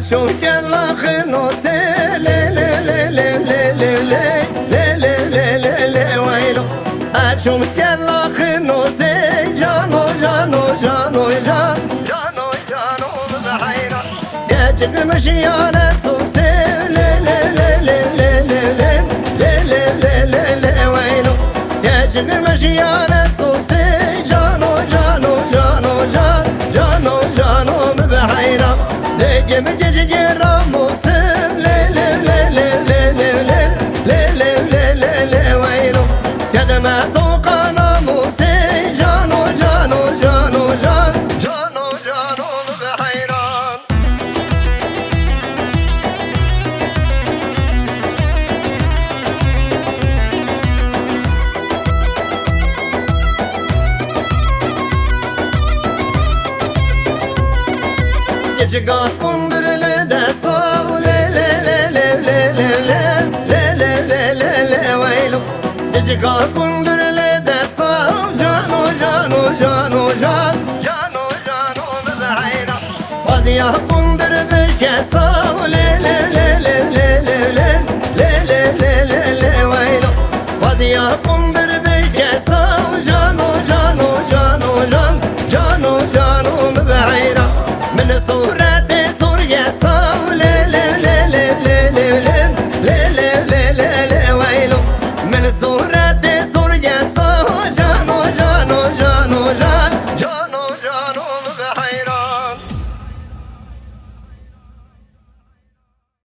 شوف كلا خنوسي لي لي لي لي لي لي لي لي لي لي لي ويلو شوف كلا خنوسي جانو جانو جانو جانو جانو بحيرة يا جقمش يا نسوسي لي لي لي لي لي لي لي لي لي لي لي ويلو يا جقمش يا نسوسي جانو جانو جانو جانو جانو بحيرة دقم جرجر موسم لي لي لي لي لي لي لي لي لي لي لي ويلو كدما توقنا موسي جانو جانو جانو جانو جانو بحيران Gecika kundurlu da sav le le le le le le le le le le le le vaylo Gecika kundurlu da sav cano cano cano cano cano bhayra Vaziya kundur bir ke sav le le le le le le le le le le le le vaylo Vaziya kundur